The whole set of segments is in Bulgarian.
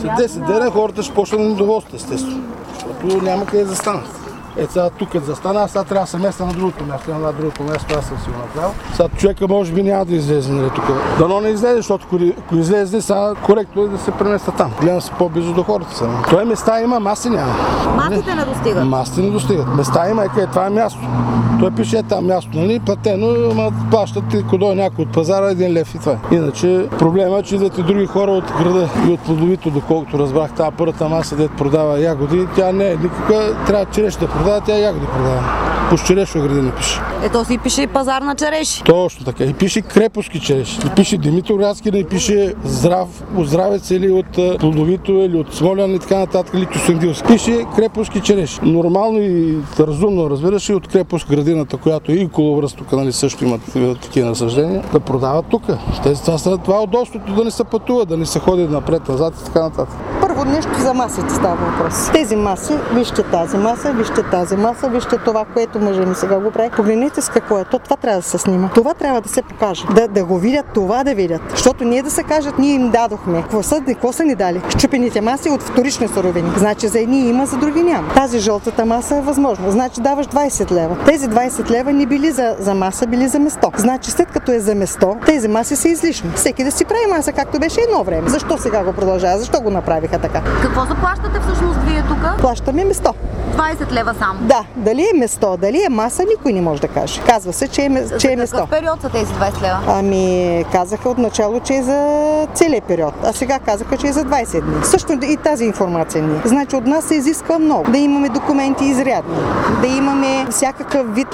След 10 дена хората ще почнат недоволство, естествено. Защото няма къде да застанат. Сега тук като застана, сега трябва да се места на другото място. На другото място аз съм си го направил. Сега човека може би няма да излезе, нали, тук. Дано не излезе, защото ако излезе, сега коректно е да се преместа там. Гледам се по-близо до хората сега. Той места има, маси няма. Масите не достигат? Масите не достигат. Места има, това е място. Той пише там място, нали, платено, ама плащат ако дойде някой от пазара 1 лев и това. Иначе проблема е, че идват и други хора от града и от Плодовито, доколкото разбрах, тази първата маса, дето продава ягоди, тя не е никаква, трябва череш да продава, тя ягоди продава. По черешова градина пише. Ето си пише и пазар на череши. Точно така. И пише крепоски череши. И пише Димитър Рядски, да и пише Здравец или от Плодовито, или от Смолян и така нататък, или Кюстендилски. Пише крепоски череши. Нормално и разумно, разбираш, и от крепост градината, която и Коловръст тук, нали, също имат такива насъждения, да продават тук. Това е удобството да не се пътува, да не се ходи напред-назад и така нататък. Първо нещо за масите става въпрос. Тези маси, вижте тази маса, вижте тази маса, вижте това, което мъжа ми сега го прави. Погледнете с какво е. Това трябва да се снима. Това трябва да се покаже. Да го видят, това да видят. Защото ние да се кажат, ние им дадохме. Какво са ни дали? Счупените маси от вторични суровини. Значи за едни има, за други няма. Тази жълтата маса е възможно. Значи даваш 20 лева. Тези 20 лева не били за маса, били за место. Значи след като е за место, тези маси са излишни. Всеки да си прави маса, както беше едно време. Защо сега го продължава? Защо го направиха така? Какво заплащате всъщност вие тук? Плащаме место. 20 лева само? Да. Дали е место, дали е маса, никой не може да каже. Казва се, че е место. За какъв период са тези 20 лева? Ами, казаха отначало, че е за целия период, а сега казаха, че е за 20 дни. Също и тази информация ни. Значи от нас се изисква много. Да имаме документи изрядни, да имаме всякакъв вид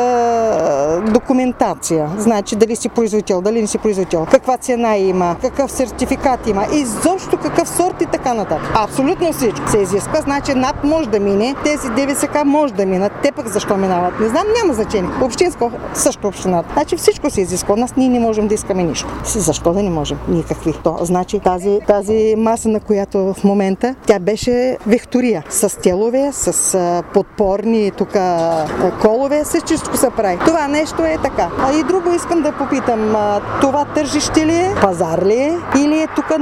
документация. Значи дали си производител, дали не си производител, каква цена има, какъв сертификат има, изобщо какъв сорт и така нататък. Абсолютно всичко се изисква. Значи НАП може да мине, тези ДВСК може да минат. Те пък защо минават? Не знам, няма значение. Общинско също общината. Значи всичко се изисква. Нас ние не можем да искаме нищо. Защо да не можем? Никакви. Значи тази маса, на която в момента, тя беше вектория. С телове, с подпорни тук колове, всичко се прави. Това нещо е така. И друго искам да попитам. Това тържище ли е? Пазар ли е? Или е тук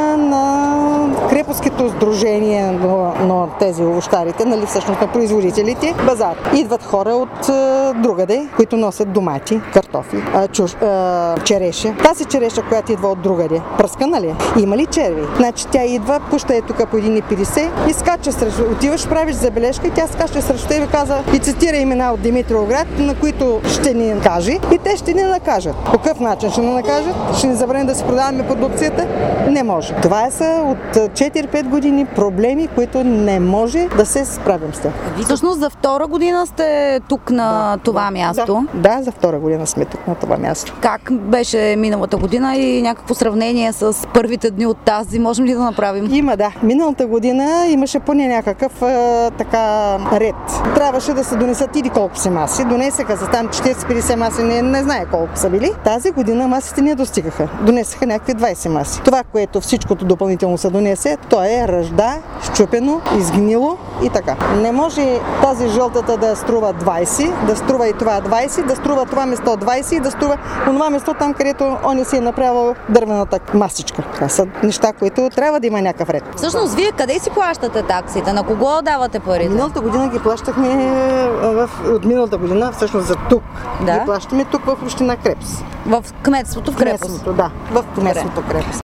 на крепостското сдружение на тези овощарите, нали, всъщност на производителите, базар. Идват хора от другаде, които носят домати, картофи, череша. Тази череша, която идва от другаде, пръскана ли е? Има ли черви? Значи тя идва, пуща е тук по 1,50 и скача срещу. Отиваш, правиш забележка и тя скача срещу теб и каза и цитира имена от Димитровград, на които ще ни каже и те ще ни накажат. По какъв начин ще ни накажат? Ще ни забранят да си продаваме продукцията? Не може. Това са от 4-5 години проблеми, които не може да се справим с тях. Всъщност за втора година сте тук на това място? Да, за втора година сме тук на това място. Как беше миналата година и някакво сравнение с първите дни от тази, можем ли да направим? Има, да. Миналата година имаше поне някакъв така ред. Трябваше да се донесат или колко си маси. Донесеха за там 40-50 маси, не знае колко са били. Тази година масите не достигаха. Донесеха някакви 20 маси. Това, което всичкото допълнително се донесе, то е ръжда, счупено, изгнило и така. Не може тази жълтата да струва 20, да струва и това 20, да струва това место 20 и да струва онова место там, където он си е направил дървената масичка. Това са неща, които трябва да има някакъв ред. Всъщност, вие къде си плащате таксите? На кого давате парите? Миналата година ги плащахме от миналата година, всъщност за тук. Да? Ги плащаме тук в община Крепост. В кметството в Крепост? Да, в кметството Крепост.